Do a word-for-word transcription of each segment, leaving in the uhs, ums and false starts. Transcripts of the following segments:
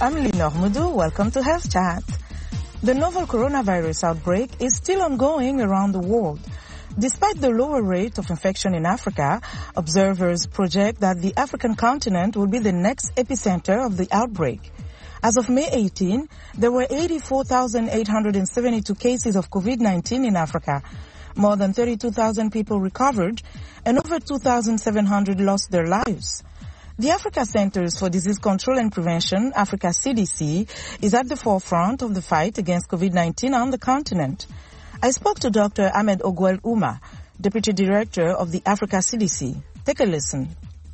I'm Linor Mudu. Welcome to Health Chat. The novel coronavirus outbreak is still ongoing around the world. Despite the lower rate of infection in Africa, observers project that the African continent will be the next epicenter of the outbreak. As of May eighteenth, there were eighty-four thousand eight hundred seventy-two cases of COVID nineteen in Africa. More than thirty-two thousand people recovered, and over two thousand seven hundred lost their lives. The Africa Centers for Disease Control and Prevention, Africa C D C, is at the forefront of the fight against COVID nineteen on the continent. I spoke to Doctor Ahmed Ogwel Uma, Deputy Director of the Africa C D C. Take a listen.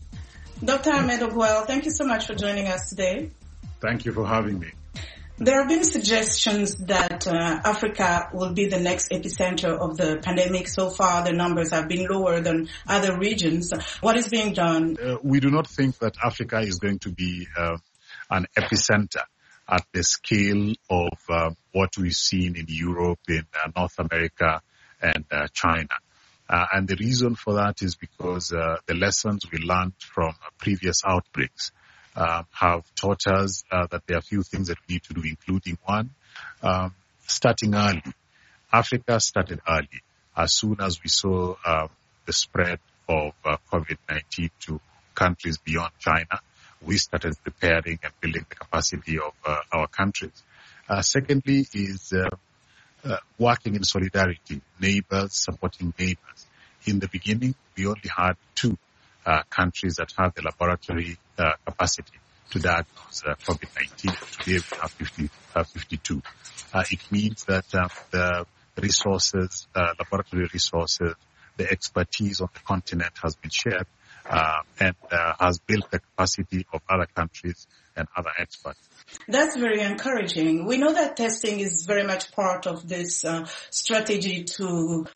Doctor Ahmed Ogwel, thank you so much for joining us today. Thank you for having me. There have been suggestions that uh, Africa will be the next epicenter of the pandemic. So far, the numbers have been lower than other regions. What is being done? Uh, we do not think that Africa is going to be uh, an epicenter at the scale of uh, what we've seen in Europe, in uh, North America, and uh, China. Uh, and the reason for that is because uh, the lessons we learned from uh, previous outbreaks Uh, have taught us uh, that there are a few things that we need to do, including one, um, starting early. Africa started early. As soon as we saw uh, the spread of uh, COVID nineteen to countries beyond China, we started preparing and building the capacity of uh, our countries. Uh, secondly is uh, uh, working in solidarity, neighbors supporting neighbors. In the beginning, we only had two Uh, countries that have the laboratory uh, capacity to diagnose uh, COVID nineteen. Today we have fifty, uh, fifty-two. Uh, it means that uh, the resources, uh, laboratory resources, the expertise on the continent has been shared uh, and uh, has built the capacity of other countries and other experts. That's very encouraging. We know that testing is very much part of this uh, strategy to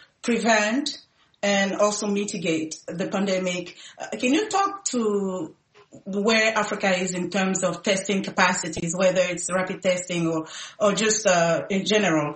prevent and also mitigate the pandemic. Uh, can you talk to where Africa is in terms of testing capacities, whether it's rapid testing or, or just uh, in general?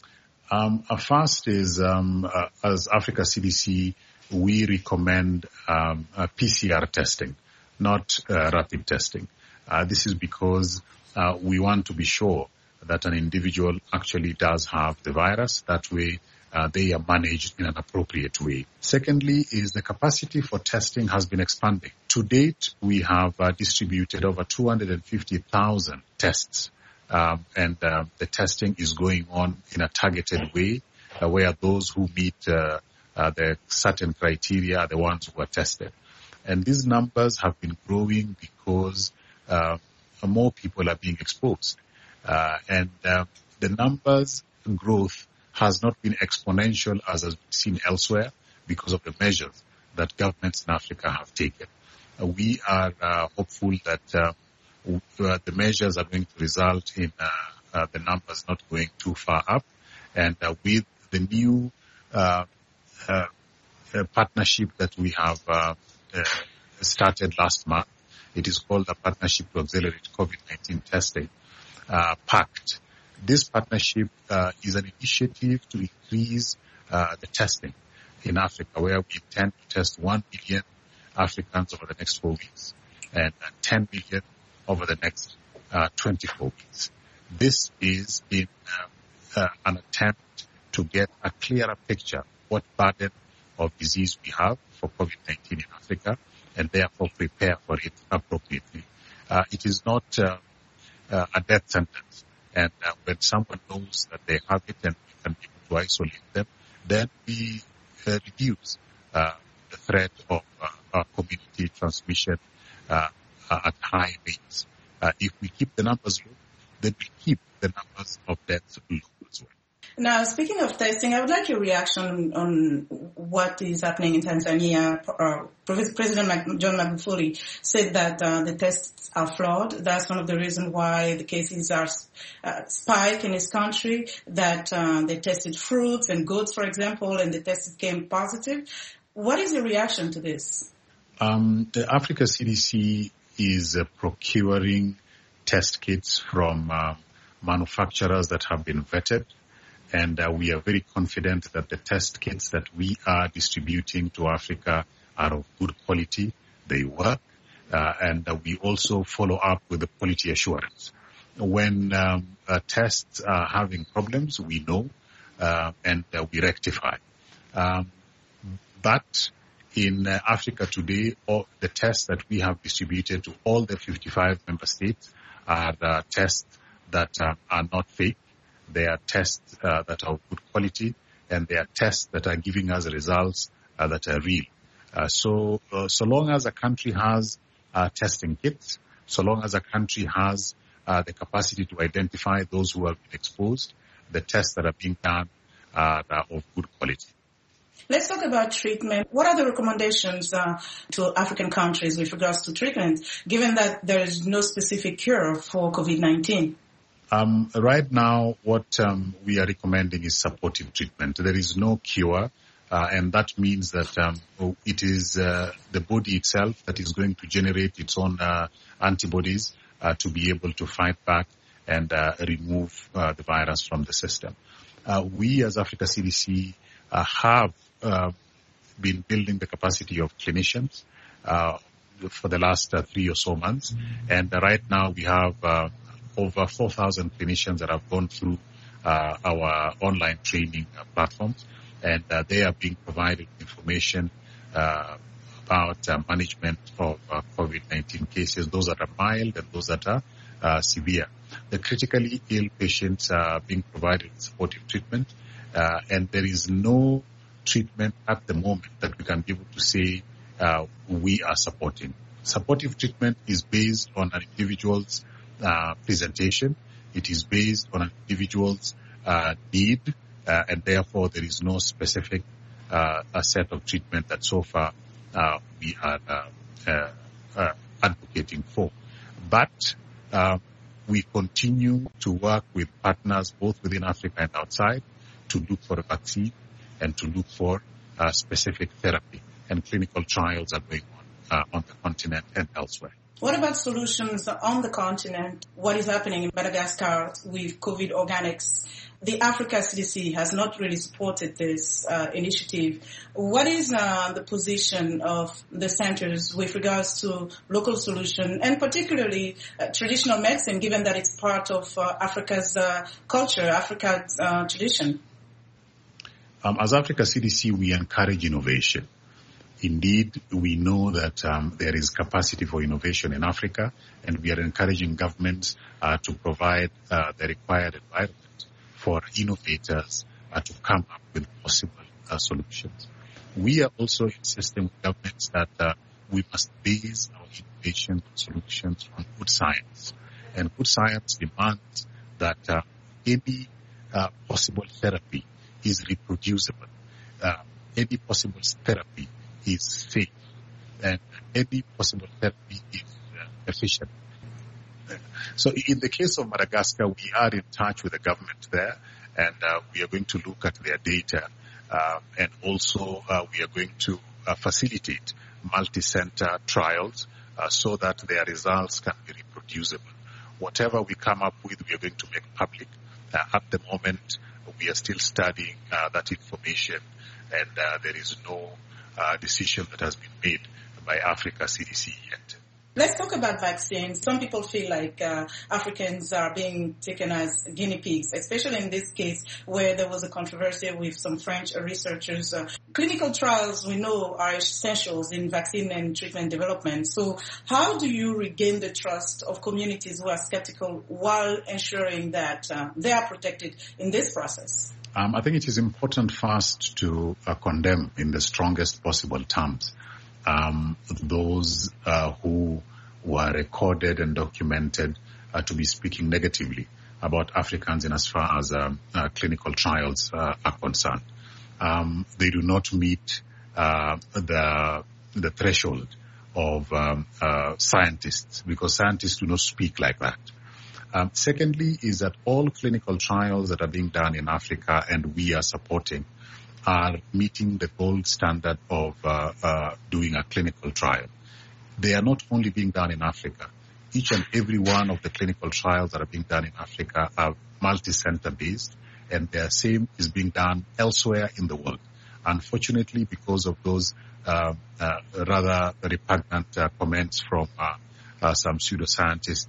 Um, uh, first is, um, uh, as Africa C D C, we recommend um, uh, P C R testing, not uh, rapid testing. Uh, this is because uh, we want to be sure that an individual actually does have the virus. That way, Uh, they are managed in an appropriate way. Secondly is the capacity for testing has been expanding. To date, we have uh, distributed over two hundred fifty thousand tests, um, and uh, the testing is going on in a targeted way, uh, where those who meet uh, uh, the certain criteria are the ones who are tested. And these numbers have been growing because uh, more people are being exposed. Uh, and uh, the numbers growth has not been exponential as has been seen elsewhere because of the measures that governments in Africa have taken. Uh, we are uh, hopeful that uh, uh, the measures are going to result in uh, uh, the numbers not going too far up. And uh, with the new uh, uh, uh, partnership that we have uh, uh, started last month, it is called the Partnership to Accelerate COVID nineteen Testing, uh, PACT. This partnership uh, is an initiative to increase uh, the testing in Africa, where we intend to test one million Africans over the next four weeks and uh, ten million over the next uh, twenty-four weeks. This is in uh, uh, an attempt to get a clearer picture of what burden of disease we have for COVID nineteen in Africa and therefore prepare for it appropriately. Uh, it is not uh, uh, a death sentence. And uh, when someone knows that they have it and we can be able to isolate them, then we uh, reduce uh, the threat of uh, uh, community transmission uh, uh, at high rates. Uh, if we keep the numbers low, then we keep the numbers of deaths low as well. Now, speaking of testing, I would like your reaction on what is happening in Tanzania. Uh, President John Magufuli said that uh, the tests are flawed. That's one of the reasons why the cases are uh, spike in his country, that uh, they tested fruits and goods, for example, and the tests came positive. What is your reaction to this? Um, the Africa C D C is uh, procuring test kits from uh, manufacturers that have been vetted. And uh, we are very confident that the test kits that we are distributing to Africa are of good quality. They work. Uh, and uh, we also follow up with the quality assurance. when um, uh, tests are having problems, we know uh, and uh, we rectify. Um, but in uh, Africa today, all the tests that we have distributed to all the fifty-five member states are uh, tests that uh, are not fake. They are tests uh, that are of good quality, and they are tests that are giving us results uh, that are real. Uh, so, uh, so long as a country has uh, testing kits, so long as a country has uh, the capacity to identify those who have been exposed, the tests that are being done are, are of good quality. Let's talk about treatment. What are the recommendations uh, to African countries with regards to treatment, given that there is no specific cure for COVID nineteen? Um, right now, what um, we are recommending is supportive treatment. There is no cure. Uh, and that means that um, it is uh, the body itself that is going to generate its own uh, antibodies uh, to be able to fight back and uh, remove uh, the virus from the system. Uh, we as Africa C D C uh, have uh, been building the capacity of clinicians uh, for the last uh, three or so months. And uh, right now we have uh, over four thousand clinicians that have gone through uh, our online training uh, platforms. And uh, they are being provided information uh, about uh, management of uh, COVID nineteen cases, those that are mild and those that are uh, severe. The critically ill patients are being provided supportive treatment, uh, and there is no treatment at the moment that we can be able to say uh, we are supporting. Supportive treatment is based on an individual's uh, presentation. It is based on an individual's uh, need. Uh, and therefore, there is no specific uh, a set of treatment that so far uh, we are uh, uh, uh, advocating for. But uh, we continue to work with partners both within Africa and outside to look for a vaccine and to look for uh, specific therapy. And clinical trials are going on uh, on the continent and elsewhere. What about solutions on the continent? What is happening in Madagascar with COVID organics? The Africa C D C has not really supported this uh, initiative. What is uh, the position of the centers with regards to local solution and particularly uh, traditional medicine, given that it's part of uh, Africa's uh, culture, Africa's uh, tradition? Um, as Africa C D C, we encourage innovation. Indeed, we know that um, there is capacity for innovation in Africa, and we are encouraging governments uh, to provide uh, the required environment for innovators uh, to come up with possible uh, solutions. We are also insisting with governments that uh, we must base our innovation solutions on good science. And good science demands that uh, any uh, possible therapy is reproducible. Uh, any possible therapy is safe, and any possible therapy is uh, efficient. So in the case of Madagascar, we are in touch with the government there, and uh, we are going to look at their data, uh, and also uh, we are going to uh, facilitate multi-center trials uh, so that their results can be reproducible. Whatever we come up with, we are going to make public. Uh, at the moment, we are still studying uh, that information, and uh, there is no uh, decision that has been made by Africa C D C yet. Let's talk about vaccines. Some people feel like uh, Africans are being taken as guinea pigs, especially in this case where there was a controversy with some French researchers. Uh, clinical trials, we know, are essentials in vaccine and treatment development. So how do you regain the trust of communities who are skeptical while ensuring that uh, they are protected in this process? Um, I think it is important first to uh, condemn in the strongest possible terms Um, those uh, who were recorded and documented uh, to be speaking negatively about Africans in as far as um, uh, clinical trials uh, are concerned. Um, they do not meet uh, the the threshold of um, uh, scientists, because scientists do not speak like that. Um, secondly is that all clinical trials that are being done in Africa and we are supporting are meeting the gold standard of uh, uh, doing a clinical trial. They are not only being done in Africa. Each and every one of the clinical trials that are being done in Africa are multi-center based, and the same is being done elsewhere in the world. Unfortunately, because of those uh, uh, rather repugnant uh, comments from uh, uh, some pseudoscientists,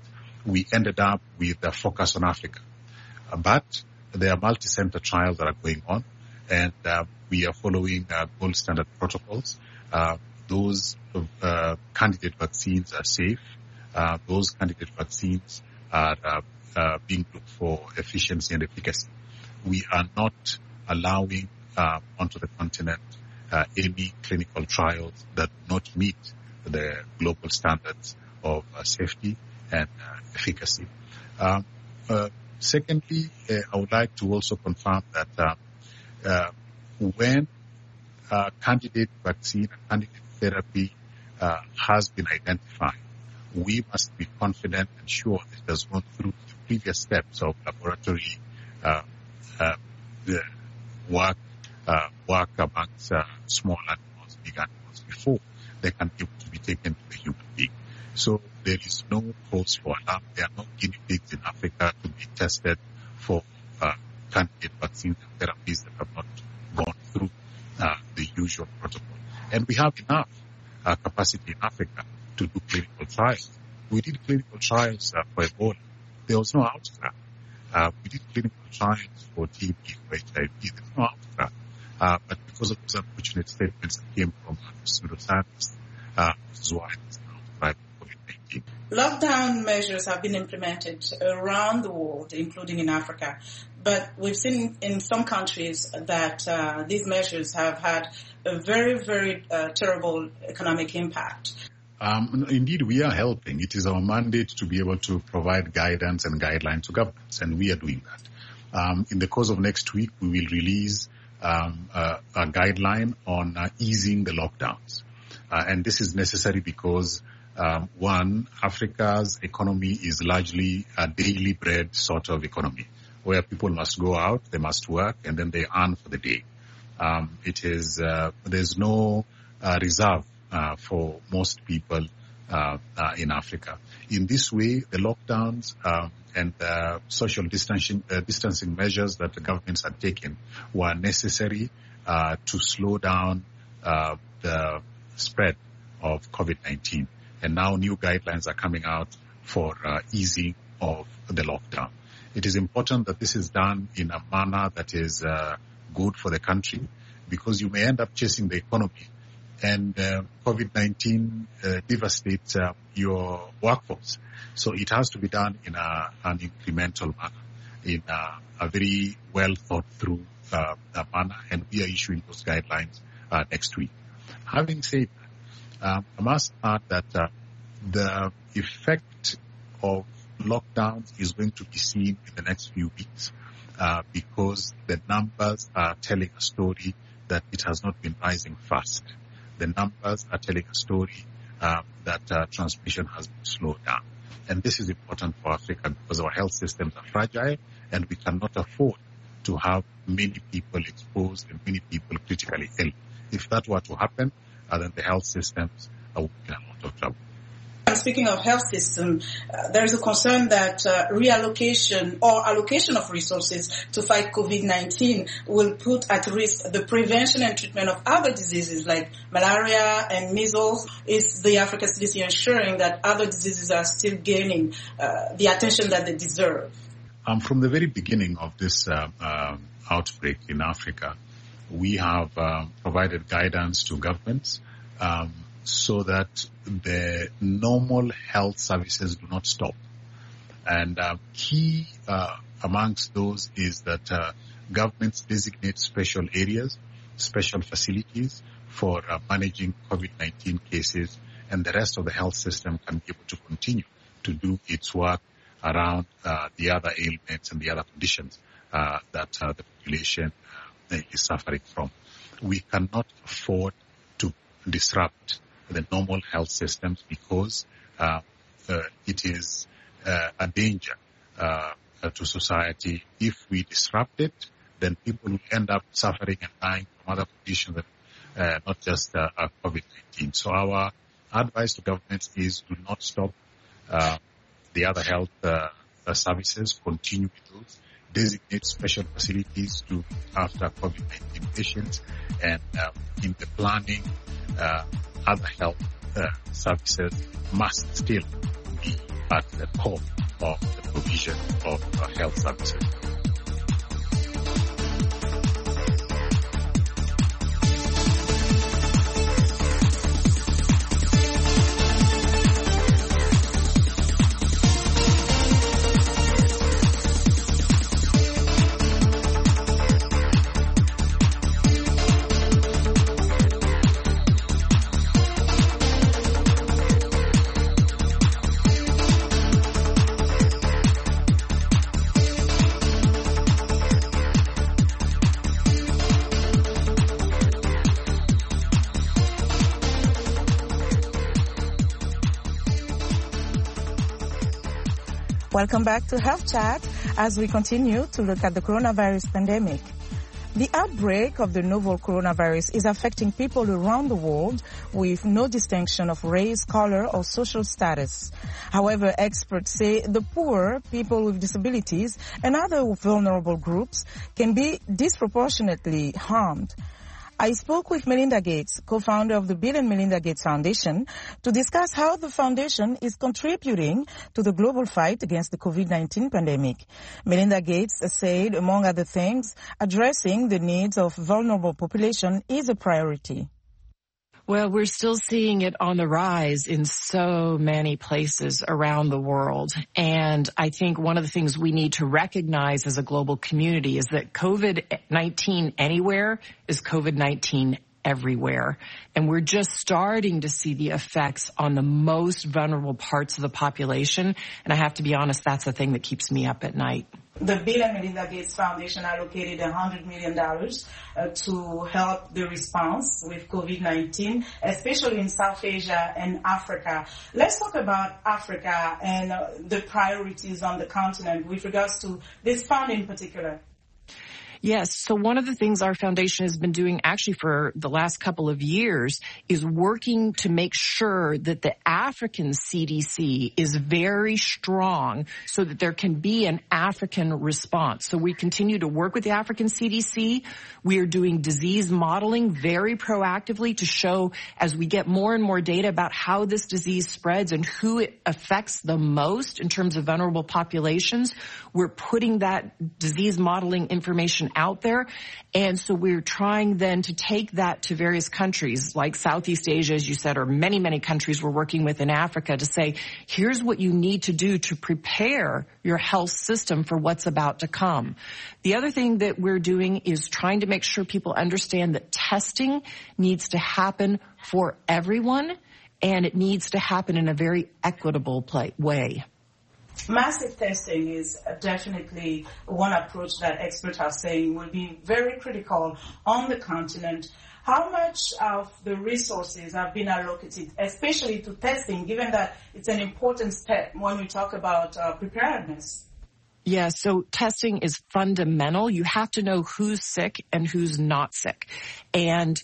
we ended up with a focus on Africa. Uh, but there are multi-center trials that are going on, and uh, we are following uh, gold standard protocols. Uh, those uh, candidate vaccines are safe. Uh, those candidate vaccines are uh, uh, being looked for efficiency and efficacy. We are not allowing uh, onto the continent uh, any clinical trials that do not meet the global standards of uh, safety and uh, efficacy. Um, uh, secondly, uh, I would like to also confirm that uh, uh, when uh, candidate vaccine, candidate therapy uh, has been identified, we must be confident and sure that it has gone through the previous steps of laboratory uh, uh, the work uh, work amongst uh, small animals, big animals before they can be able to be taken to the human being. So there is no cause for alarm. There are no guinea pigs in Africa to be tested for uh, candidate vaccines and therapies that have not gone through uh, the usual protocol. And we have enough uh, capacity in Africa to do clinical trials. We did clinical trials uh, for Ebola. There was no outcome. Uh, we did clinical trials for T B, for H I V. There's no outcome. Uh, but because of those unfortunate statements that came from uh, pseudoscientists, uh, this is why it's now described COVID nineteen. Lockdown measures have been implemented around the world, including in Africa. But we've seen in some countries that uh, these measures have had a very, very uh, terrible economic impact. Um, indeed, we are helping. It is our mandate to be able to provide guidance and guidelines to governments, and we are doing that. Um, in the course of next week, we will release um, a, a guideline on uh, easing the lockdowns. Uh, and this is necessary because, um, one, Africa's economy is largely a daily bread sort of economy, where people must go out, they must work, and then they earn for the day. Um, it is, uh, there's no uh, reserve Uh, for most people uh, uh, in Africa. In this way, the lockdowns um, and uh, social distancing, uh, distancing measures that the governments had taken were necessary uh, to slow down uh, the spread of COVID nineteen. And now new guidelines are coming out for uh, easing of the lockdown. It is important that this is done in a manner that is uh, good for the country, because you may end up chasing the economy and uh, COVID nineteen uh, devastates uh, your workforce. So it has to be done in a, an incremental manner, in a, a very well thought through uh, manner, and we are issuing those guidelines uh, next week. Having said that, um, I must add that uh, the effect of lockdowns is going to be seen in the next few weeks uh, because the numbers are telling a story that it has not been rising fast. The numbers are telling a story uh, that uh, transmission has been slowed down. And this is important for Africa because our health systems are fragile and we cannot afford to have many people exposed and many people critically ill. If that were to happen, uh, then the health systems are in a lot of trouble. Speaking of health system, uh, there is a concern that uh, reallocation or allocation of resources to fight COVID nineteen will put at risk the prevention and treatment of other diseases like malaria and measles. Is the Africa C D C ensuring that other diseases are still gaining uh, the attention that they deserve? Um, from the very beginning of this uh, uh, outbreak in Africa, we have uh, provided guidance to governments um, so that the normal health services do not stop. And uh, key uh, amongst those is that uh, governments designate special areas, special facilities for uh, managing COVID nineteen cases, and the rest of the health system can be able to continue to do its work around uh, the other ailments and the other conditions uh, that uh, the population uh, is suffering from. We cannot afford to disrupt the normal health systems because uh, uh, it is uh, a danger uh, to society. If we disrupt it, then people will end up suffering and dying from other conditions, uh, not just uh, COVID nineteen. So our advice to governments is do not stop uh, the other health uh, services, continue with those, designate special facilities to after COVID nineteen patients, and uh, in the planning, uh, other health uh, services must still be at the core of the provision of uh, health services. Welcome back to Health Chat as we continue to look at the coronavirus pandemic. The outbreak of the novel coronavirus is affecting people around the world with no distinction of race, color, or social status. However, experts say the poor, people with disabilities, and other vulnerable groups can be disproportionately harmed. I spoke with Melinda Gates, co-founder of the Bill and Melinda Gates Foundation, to discuss how the foundation is contributing to the global fight against the COVID nineteen pandemic. Melinda Gates said, among other things, addressing the needs of vulnerable population is a priority. Well, we're still seeing it on the rise in so many places around the world. And I think one of the things we need to recognize as a global community is that COVID nineteen anywhere is COVID nineteen everywhere. And we're just starting to see the effects on the most vulnerable parts of the population. And I have to be honest, that's the thing that keeps me up at night. The Bill and Melinda Gates Foundation allocated one hundred million dollars uh, to help the response with COVID nineteen, especially in South Asia and Africa. Let's talk about Africa and uh, the priorities on the continent with regards to this fund in particular. Yes. So one of the things our foundation has been doing actually for the last couple of years is working to make sure that the African C D C is very strong so that there can be an African response. So we continue to work with the African C D C. We are doing disease modeling very proactively to show as we get more and more data about how this disease spreads and who it affects the most in terms of vulnerable populations. We're putting that disease modeling information out there. And so we're trying then to take that to various countries like Southeast Asia, as you said, or many, many countries we're working with in Africa to say, here's what you need to do to prepare your health system for what's about to come. The other thing that we're doing is trying to make sure people understand that testing needs to happen for everyone, and it needs to happen in a very equitable play- way. Massive testing is definitely one approach that experts are saying will be very critical on the continent. How much of the resources have been allocated, especially to testing, given that it's an important step when we talk about uh, preparedness? Yeah, so testing is fundamental. You have to know who's sick and who's not sick. And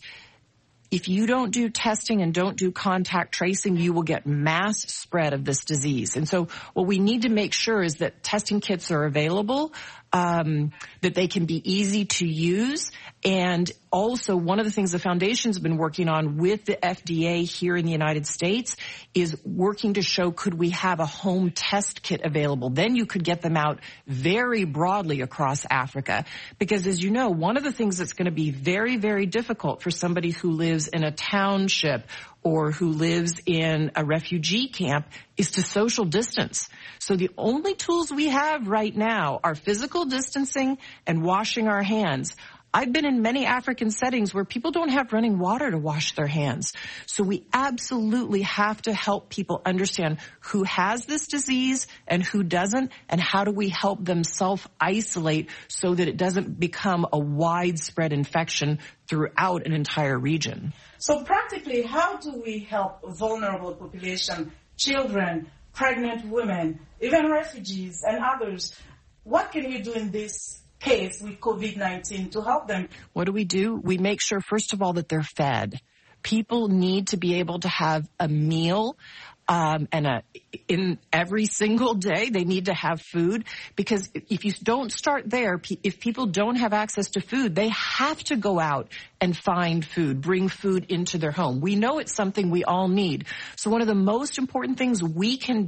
if you don't do testing and don't do contact tracing, you will get mass spread of this disease. And so what we need to make sure is that testing kits are available, um, that they can be easy to use. And also one of the things the foundation's been working on with the F D A here in the United States is working to show, could we have a home test kit available? Then you could get them out very broadly across Africa. Because as you know, one of the things that's going to be very, very difficult for somebody who lives in a township or who lives in a refugee camp is to social distance. So the only tools we have right now are physical distancing and washing our hands. I've been in many African settings where people don't have running water to wash their hands. So we absolutely have to help people understand who has this disease and who doesn't, and how do we help them self-isolate so that it doesn't become a widespread infection throughout an entire region. So practically, how do we help vulnerable population, children, pregnant women, even refugees and others? What can we do in this case with COVID nineteen to help them? What do we do? We make sure, first of all, that they're fed. People need to be able to have a meal. Um, and a, in every single day, they need to have food, because if you don't start there, if people don't have access to food, they have to go out and find food, bring food into their home. We know it's something we all need. So one of the most important things we can do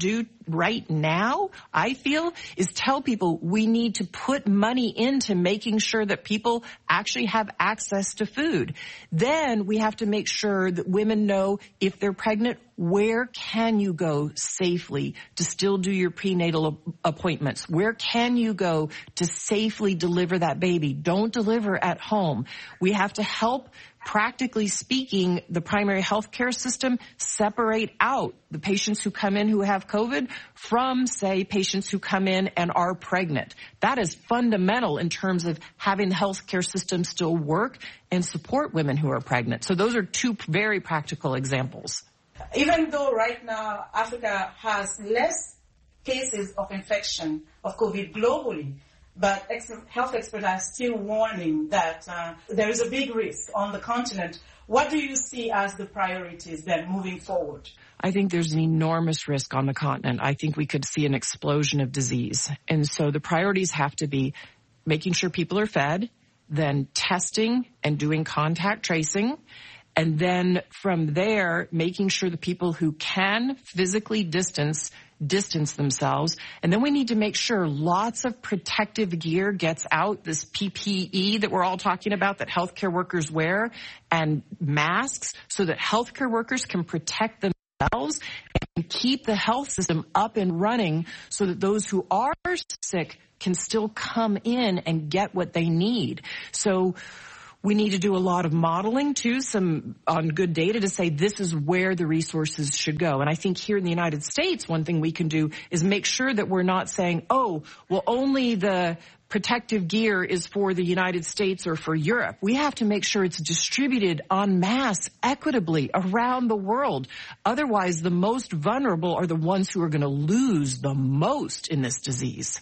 right now, I feel, is tell people we need to put money into making sure that people actually have access to food. Then we have to make sure that women know if they're pregnant, where can you go safely to still do your prenatal appointments? Where can you go to safely deliver that baby? Don't deliver at home. We have to help, practically speaking, the primary health care system separate out the patients who come in who have COVID from, say, patients who come in and are pregnant. That is fundamental in terms of having the health care system still work and support women who are pregnant. So those are two very practical examples. Even though right now Africa has less cases of infection of COVID globally, but ex- health experts are still warning that uh, there is a big risk on the continent. What do you see as the priorities then moving forward? I think there's an enormous risk on the continent. I think we could see an explosion of disease. And so the priorities have to be making sure people are fed, then testing and doing contact tracing, and then from there, making sure the people who can physically distance, distance themselves. And then we need to make sure lots of protective gear gets out, this P P E that we're all talking about that healthcare workers wear, and masks so that healthcare workers can protect themselves and keep the health system up and running so that those who are sick can still come in and get what they need. So we need to do a lot of modeling, too, some on good data to say this is where the resources should go. And I think here in the United States, one thing we can do is make sure that we're not saying, oh, well, only the protective gear is for the United States or for Europe. We have to make sure it's distributed en masse, equitably around the world. Otherwise, the most vulnerable are the ones who are going to lose the most in this disease.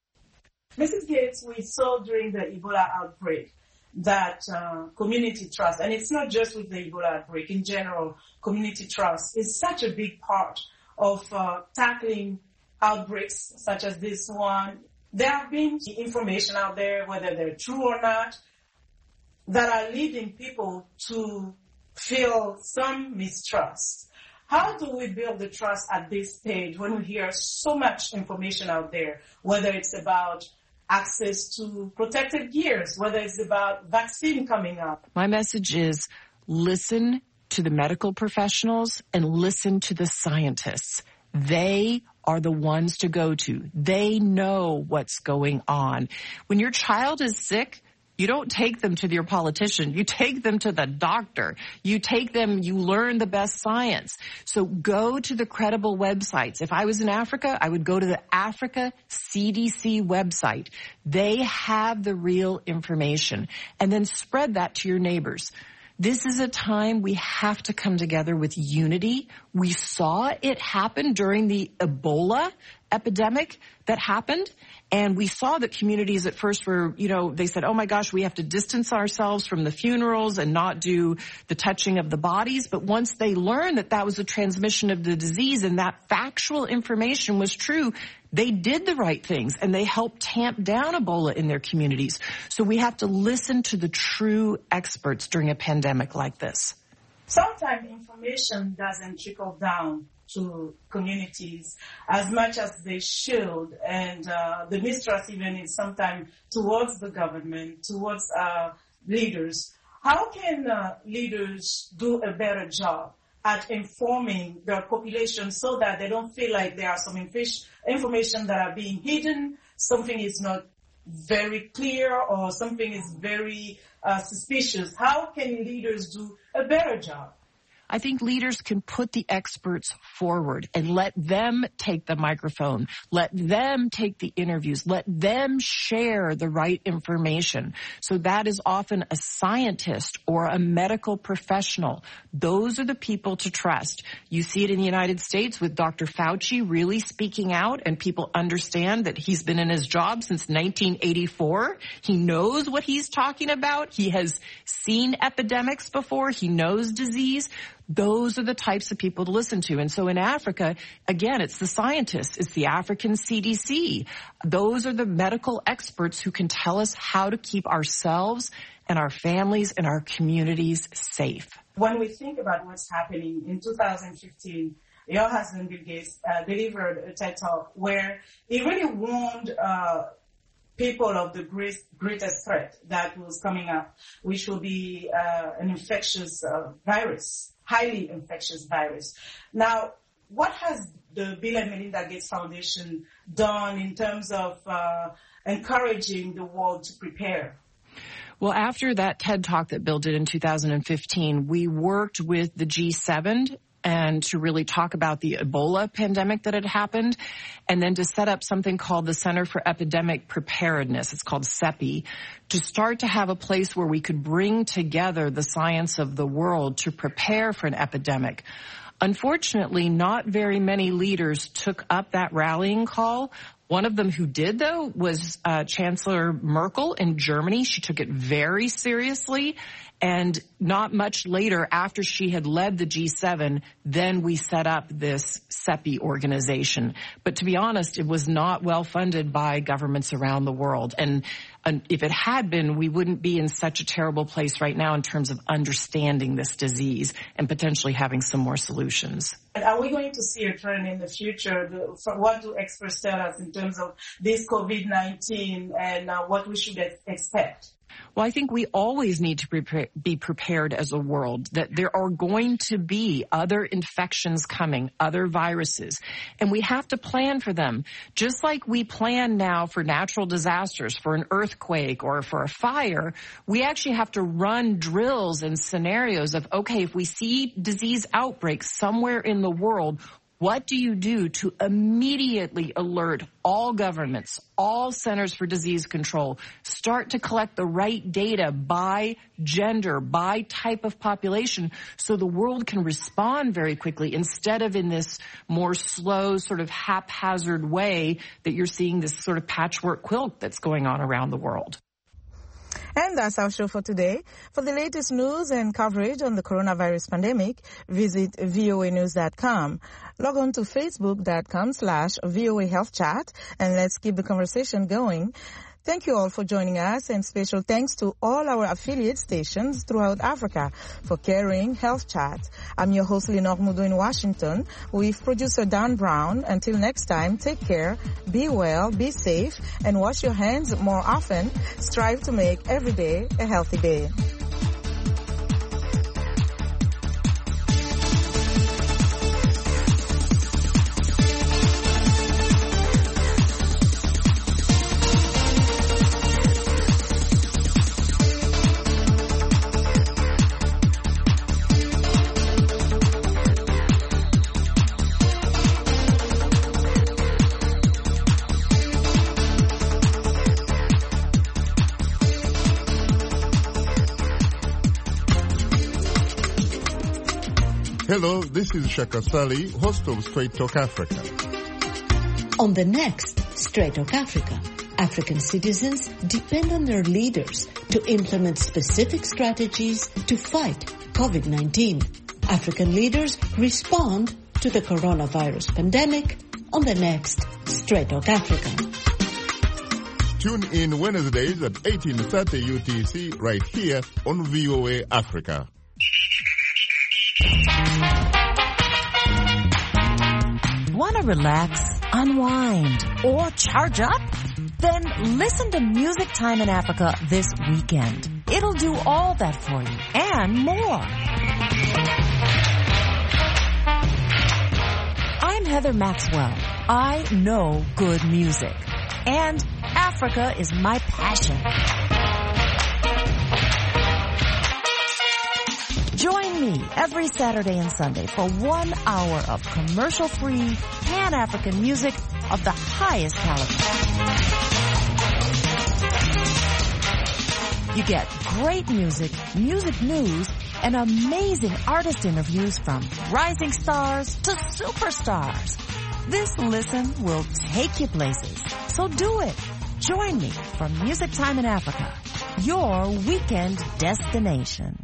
Missus Gates, we saw during the Ebola outbreak that uh, community trust, and it's not just with the Ebola outbreak, in general, community trust is such a big part of uh, tackling outbreaks such as this one. There have been information out there, whether they're true or not, that are leading people to feel some mistrust. How do we build the trust at this stage when we hear so much information out there, whether it's about access to protective gears, whether it's about vaccine coming up? My message is listen to the medical professionals and listen to the scientists. They are the ones to go to. They know what's going on. When your child is sick, you don't take them to your politician. You take them to the doctor. You take them, you learn the best science. So go to the credible websites. If I was in Africa, I would go to the Africa C D C website. They have the real information. And then spread that to your neighbors. This is a time we have to come together with unity. We saw it happen during the Ebola epidemic that happened. And we saw that communities at first were, you know, they said, oh my gosh, we have to distance ourselves from the funerals and not do the touching of the bodies. But once they learned that that was a transmission of the disease and that factual information was true, they did the right things and they helped tamp down Ebola in their communities. So we have to listen to the true experts during a pandemic like this. Sometimes information doesn't trickle down to communities as much as they should, and uh, the mistrust even is sometimes towards the government, towards uh, leaders. How can uh, leaders do a better job at informing their population so that they don't feel like there are some inf- information that are being hidden, something is not very clear, or something is very uh, suspicious? How can leaders do a better job? I think leaders can put the experts forward and let them take the microphone, let them take the interviews, let them share the right information. So that is often a scientist or a medical professional. Those are the people to trust. You see it in the United States with Doctor Fauci really speaking out, and people understand that he's been in his job since nineteen eighty-four. He knows what he's talking about. He has seen epidemics before. He knows disease. Those are the types of people to listen to. And so in Africa, again, it's the scientists. It's the African C D C. Those are the medical experts who can tell us how to keep ourselves and our families and our communities safe. When we think about what's happening in two thousand fifteen, your husband, Bill Gates, uh, delivered a TED Talk where he really warned uh, people of the great, greatest threat that was coming up, which will be uh, an infectious uh, virus, highly infectious virus. Now, what has the Bill and Melinda Gates Foundation done in terms of uh, encouraging the world to prepare? Well, after that TED Talk that Bill did in two thousand fifteen, we worked with the G seven and to really talk about the Ebola pandemic that had happened, and then to set up something called the Center for Epidemic Preparedness. It's called CEPI, to start to have a place where we could bring together the science of the world to prepare for an epidemic. Unfortunately, not very many leaders took up that rallying call. One of them who did, though, was uh, Chancellor Merkel in Germany. She took it very seriously. And not much later, after she had led the G seven, then we set up this CEPI organization. But to be honest, it was not well funded by governments around the world. And, and if it had been, we wouldn't be in such a terrible place right now in terms of understanding this disease and potentially having some more solutions. And are we going to see a trend in the future? The, for what do experts tell us in terms of this COVID nineteen and uh, what we should ex- expect? Well, I think we always need to prepare, be prepared as a world that there are going to be other infections coming, other viruses, and we have to plan for them. Just like we plan now for natural disasters, for an earthquake or for a fire, we actually have to run drills and scenarios of, okay, if we see disease outbreaks somewhere in the world, what do you do to immediately alert all governments, all centers for disease control, start to collect the right data by gender, by type of population, so the world can respond very quickly instead of in this more slow, sort of haphazard way that you're seeing this sort of patchwork quilt that's going on around the world. And that's our show for today. For the latest news and coverage on the coronavirus pandemic, visit V O A news dot com. Log on to facebook.com slash VOA Health Chat, and let's keep the conversation going. Thank you all for joining us, and special thanks to all our affiliate stations throughout Africa for carrying Health Chat. I'm your host, Lenore Mudo in Washington, with producer Dan Brown. Until next time, take care, be well, be safe, and wash your hands more often. Strive to make every day a healthy day. Hello, this is Shaka Sali, host of Straight Talk Africa. On the next Straight Talk Africa, African citizens depend on their leaders to implement specific strategies to fight COVID nineteen. African leaders respond to the coronavirus pandemic on the next Straight Talk Africa. Tune in Wednesdays at eighteen thirty U T C right here on V O A Africa. Want to relax, unwind, or charge up? Then listen to Music Time in Africa this weekend. It'll do all that for you and more. I'm Heather Maxwell. I know good music. And Africa is my passion. Join me every Saturday and Sunday for one hour of commercial-free, Pan-African music of the highest caliber. You get great music, music news, and amazing artist interviews from rising stars to superstars. This listen will take you places. So do it. Join me for Music Time in Africa, your weekend destination.